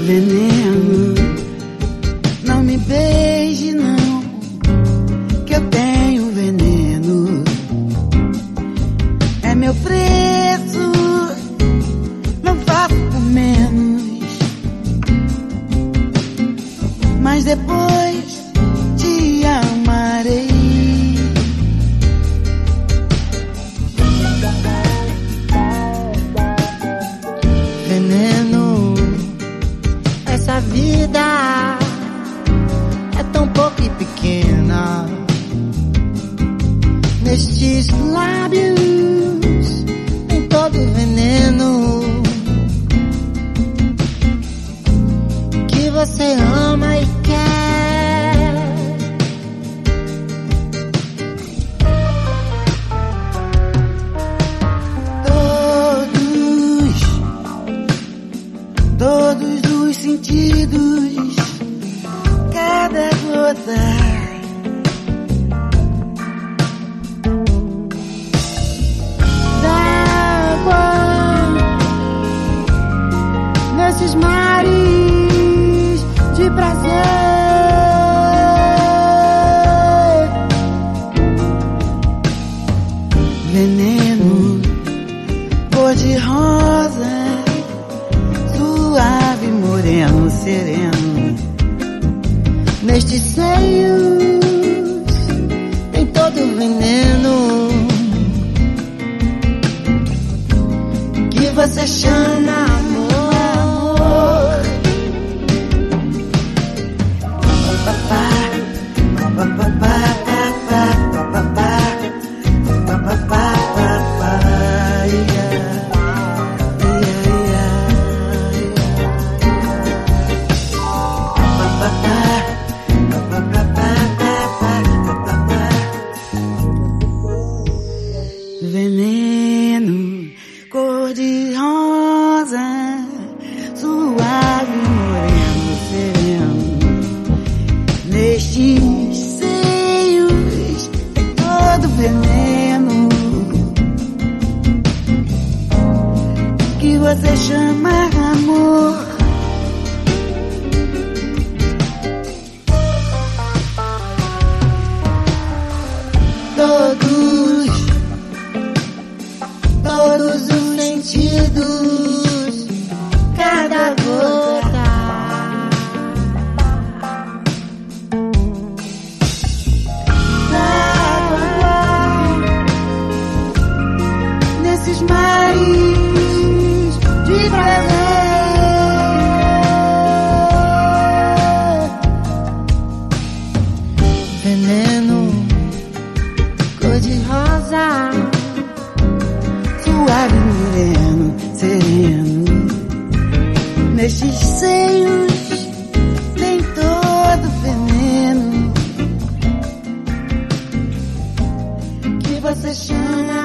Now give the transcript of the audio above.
veneno. Não me beije não, que eu tenho veneno. É meu preço, não faço por menos. Mas depois te amarei. Veneno, essa vida é tão pouco e pequena. Nestes lábios tem todo o veneno que você ama e quer. Todos os sentidos, cada gota d'água nesses mares de prazer. Veneno, cor de rosa, suave, moreno, sereno. Nestes seios tem todo o veneno que você chama amor. Veneno, cor de rosa, suave, moreno, sereno. Nestes seios tem todo veneno que você chama amor. Todos os sentidos, cada gota d'água nesses mares de prazer. Veneno, cor de rosa, suave, moreno, sereno. Nestes seios tem todo veneno que você chama